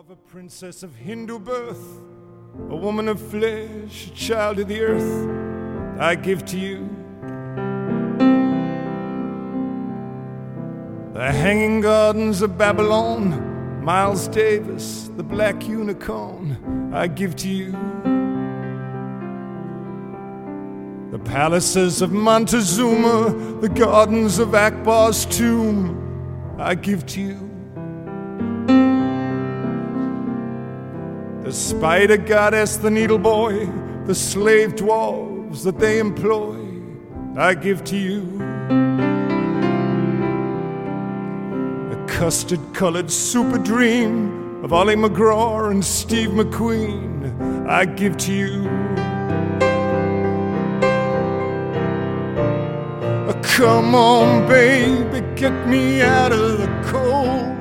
of a princess of Hindu birth, a woman of flesh, a child of the earth, I give to you. The Hanging Gardens of Babylon, Miles Davis, the Black Unicorn, I give to you. The palaces of Montezuma, the gardens of Akbar's tomb, I give to you. The spider goddess, the needle boy, the slave dwarves that they employ, I give to you. The custard-colored super dream of Ollie McGraw and Steve McQueen, I give to you. Come on, baby, get me out of the cold.